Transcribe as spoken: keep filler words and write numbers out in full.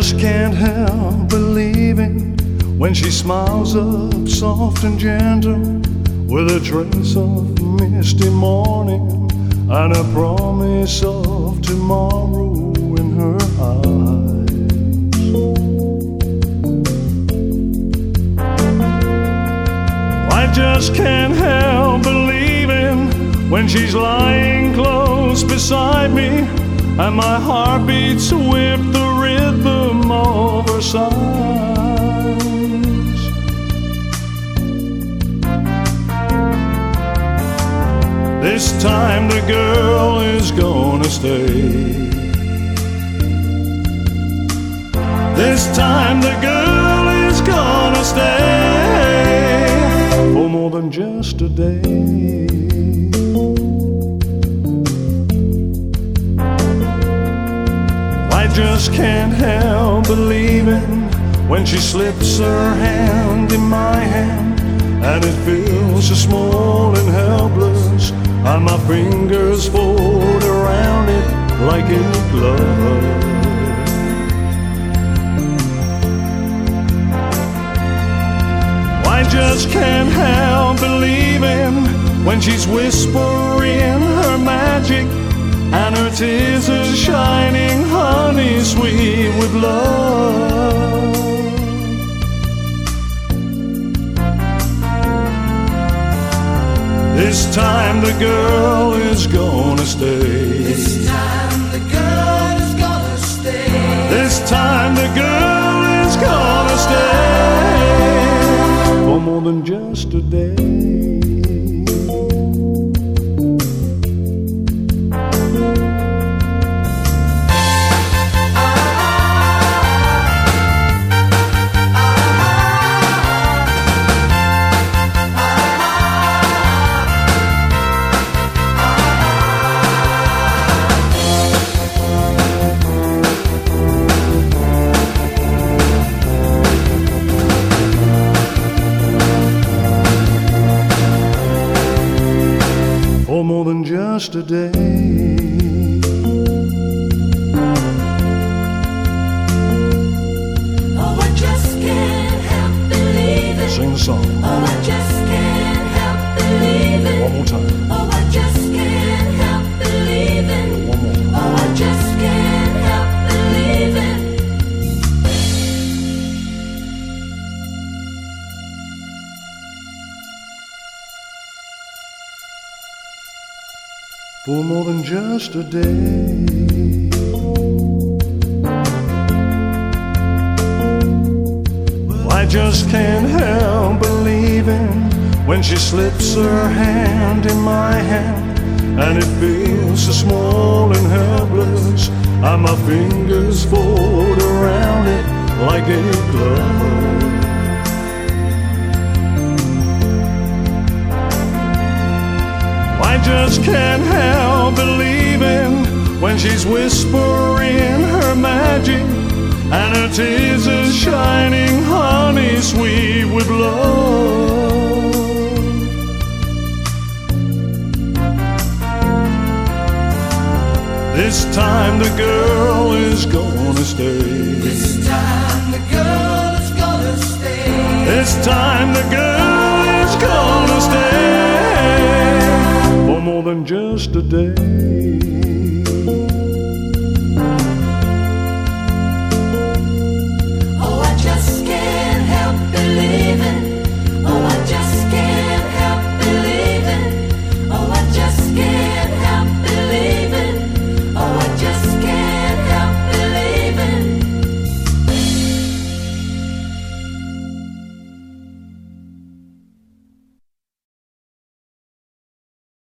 just can't help believing when she smiles up soft and gentle, with a trace of misty morning and a promise of tomorrow in her eyes. I just can't help believing when she's lying close beside me, and my heart beats with the rhythm of her sighs. This time the girl is gonna stay. This time the girl is gonna stay for more than just a day. I just can't help believing when she slips her hand in my hand, and it feels so small and helpless, and my fingers fold around it like a glove. I just can't help believing when she's whispering her magic, and her tears are shining honey sweet with love. This time the girl is gonna stay. This time the girl is gonna stay. This time the girl is gonna stay for more than just a day. For more than just a day. Oh, I just can't help believing. Sing the song. Oh, I just can't help believing. One more time. Oh, I just can't help believing. One more. Oh, I just can't help believing. For more than just a day. I just can't help believing when she slips her hand in my hand, and it feels so small and helpless, and my fingers fold around it like a glove. I just can't help believing when she's whispering her magic, and her tears are shining honey sweet with love. This time the girl is gonna stay. This time the girl is gonna stay. This time the girl is gonna stay for more than just a day.